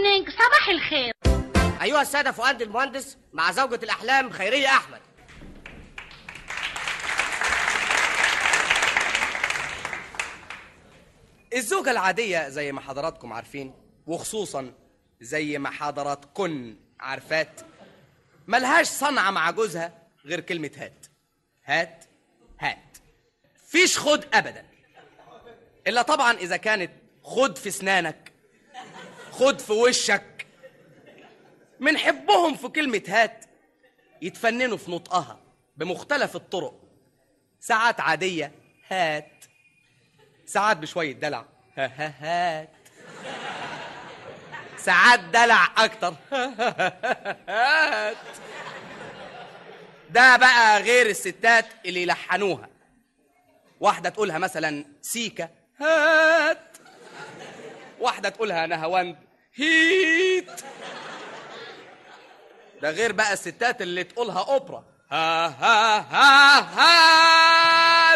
مورنينج، صباح الخير. أيها السادة، فؤاد المهندس مع زوجة الأحلام خيرية أحمد. الزوجة العادية زي ما حضراتكم عارفين، وخصوصا زي ما حضراتكن عارفات، ملهاش صنعة مع جوزها غير كلمة هات هات هات. فيش خد أبدا، إلا طبعا إذا كانت خد في سنانك، خد في وشك. من حبهم في كلمة هات يتفننوا في نطقها بمختلف الطرق، ساعات عادية هات، ساعات بشوية دلع هات، ساعات دلع أكتر هات. ده بقى غير الستات اللي يلحنوها، واحدة تقولها مثلا سيكا هات، واحدة تقولها نهواند هيت. ده غير بقى الستات اللي تقولها أوبرا ها ها ها هات.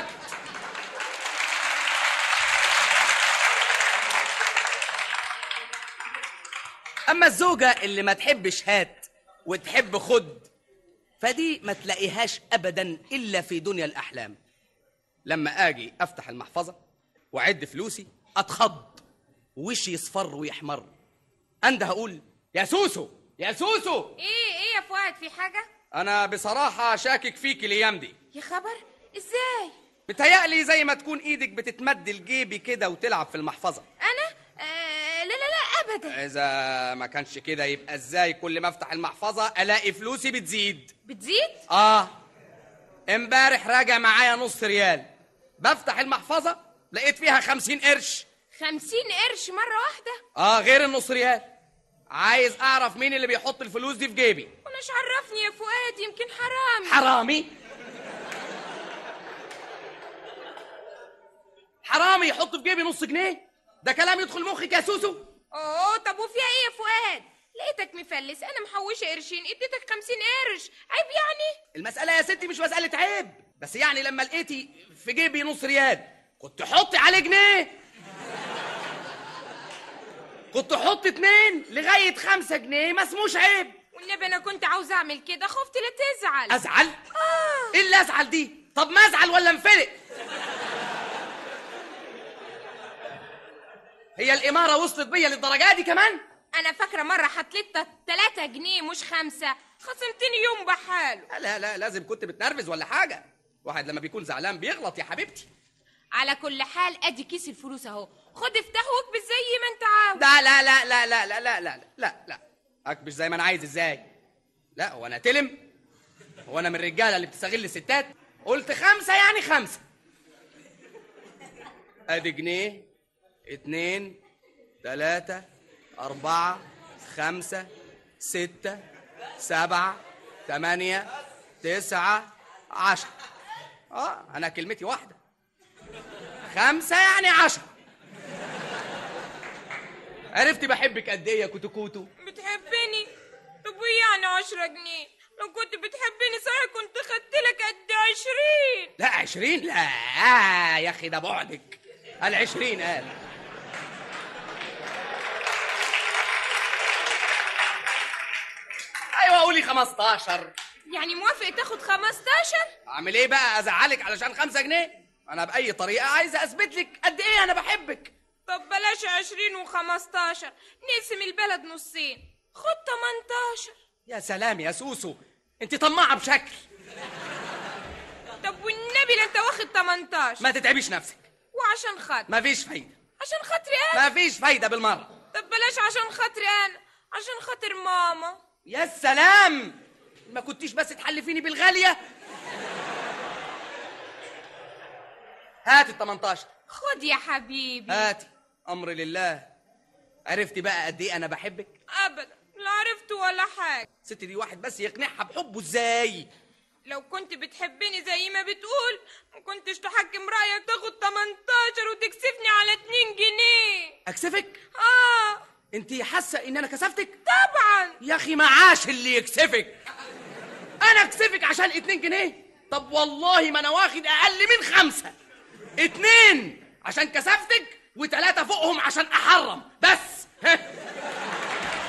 أما الزوجة اللي ما تحبش هات وتحب خد، فدي ما تلاقيهاش أبدا إلا في دنيا الأحلام. لما أجي أفتح المحفظة وأعد فلوسي أتخض، ووشي يصفر ويحمر، أنده أقول يا سوسو يا سوسو. ايه يا فؤاد، في حاجة؟ أنا بصراحة شاكك فيك الأيام دي. يا خبر، ازاي؟ بتهيألي زي ما تكون إيدك بتتمد لجيبي كده وتلعب في المحفظة. أنا؟ لا أبدا. إذا ما كانش كده يبقى إزاي كل ما أفتح المحفظة ألاقي فلوسي بتزيد؟ بتزيد؟ امبارح راجع معايا نص ريال، بفتح المحفظة لقيت فيها 50 قرش. 50 قرش مرة واحدة؟ غير النص ريال. عايز أعرف مين اللي بيحط الفلوس دي في جيبي. وناش عرفني يا فؤاد، يمكن حرامي. حرامي؟ حرامي يحط في جيبي نص جنيه؟ ده كلام يدخل مخك يا سوسو؟ طب وفيها ايه يا فؤاد؟ لقيتك مفلس، انا محوشه قرشين اديتك 50 قرش، عيب يعني؟ المسألة يا ستي مش مسألة عيب، بس يعني لما لقيتي في جيبي نص ريال كنت حطي عليه جنيه، كنت حط 2 لغاية 5 جنيه، ما اسموش عيب. والنبي انا كنت عاوز اعمل كده، خفت لا تزعل. ازعل؟ ايه اللي ازعل دي؟ طب ما ازعل ولا انفلق؟ هي الإمارة وصلت بيا للدرجة دي كمان؟ أنا فاكرة مرة حطيت 3 جنيه مش 5، خصمتني يوم بحاله. لا لازم كنت بتنرفز ولا حاجة، واحد لما بيكون زعلان بيغلط يا حبيبتي. على كل حال ادي كيس الفلوس اهو، خد افتحه واكبس زي ما انت عاوز. لا لا لا لا لا لا لا لا لا لا، اكبس زي ما انا عايز ازاي؟ لا هو انا تلم؟ هو انا من الرجالة اللي بتستغل الستات؟ قلت 5 يعني 5. ادي جنيه 2 3 4 5 6 7 8 9 10. أنا كلمتي واحدة، 5 يعني 10. عرفتي بحبك قد إيه يا كوتو؟ بتحبني؟ طب وإيه يعني 10 جنيه؟ لو كنت بتحبني صحيح كنت خدت لك قد 20. لا 20 لا يا أخي، ده بعدك. قال 20 قال. ايوه قولي 15. يعني موافق تاخد 15؟ اعمل ايه بقى، ازعلك علشان 5 جنيه؟ انا باي طريقه عايزه اثبت لك قد ايه انا بحبك. طب بلاش 20 و15، نقسم البلد نصين، خد 18. يا سلام يا سوسو، انت طماعه بشكل. طب والنبي لا انت واخد 18. ما تتعبيش نفسك. وعشان خاطر؟ مفيش فايده. عشان خاطري انا؟ مفيش فايده بالمره. طب بلاش عشان خاطري انا، عشان خاطر ماما. يا سلام، ما كنتيش بس تحلفيني بالغاليه. هاتي ال 18. خد يا حبيبي. هاتي، امر لله. عرفتي بقى قد ايه انا بحبك؟ ابدا، لا عرفت ولا حاجه. ست دي واحد بس يقنعها بحبه ازاي؟ لو كنت بتحبني زي ما بتقول ما كنتش تحكم رايك تاخد 18 وتكسفني على 2 جنيه. اكسفك؟ انت حاسه ان انا كسفتك؟ طبعا يا اخي معاش اللي يكسفك. انا اكسفك عشان 2 جنيه؟ طب والله ما انا واخد اقل من 5. 2 عشان كسفتك و3 فوقهم عشان احرم بس.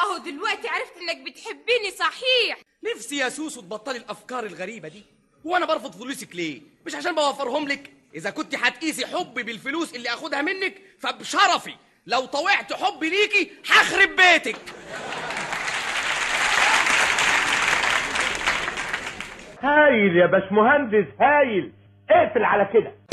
اهو دلوقتي عرفت انك بتحبني صحيح. نفسي يا سوسو تبطلي الافكار الغريبه دي. وانا برفض فلوسك ليه؟ مش عشان بوفرهم لك. اذا كنت هتقيسي حبي بالفلوس اللي اخدها منك فبشرفي لو طوعت حبي ليكي هخرب بيتك. هايل يا باشمهندس هايل. اقفل على كده.